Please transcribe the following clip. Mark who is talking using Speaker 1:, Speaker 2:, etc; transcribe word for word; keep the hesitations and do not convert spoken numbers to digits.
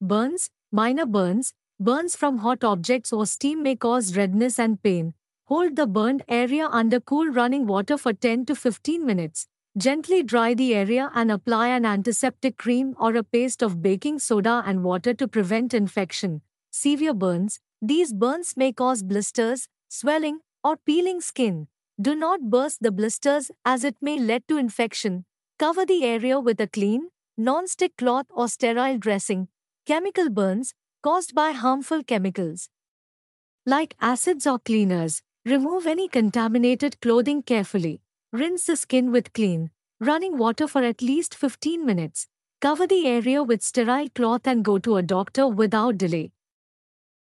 Speaker 1: Burns, minor burns, burns from hot objects or steam may cause redness and pain. Hold the burned area under cool running water for ten to fifteen minutes. Gently dry the area and apply an antiseptic cream or a paste of baking soda and water to prevent infection. Severe burns. These burns may cause blisters, swelling, or peeling skin. Do not burst the blisters as it may lead to infection. Cover the area with a clean, non-stick cloth or sterile dressing. Chemical burns, caused by harmful chemicals like acids or cleaners. Remove any contaminated clothing carefully. Rinse the skin with clean, running water for at least fifteen minutes. Cover the area with sterile cloth and go to a doctor without delay.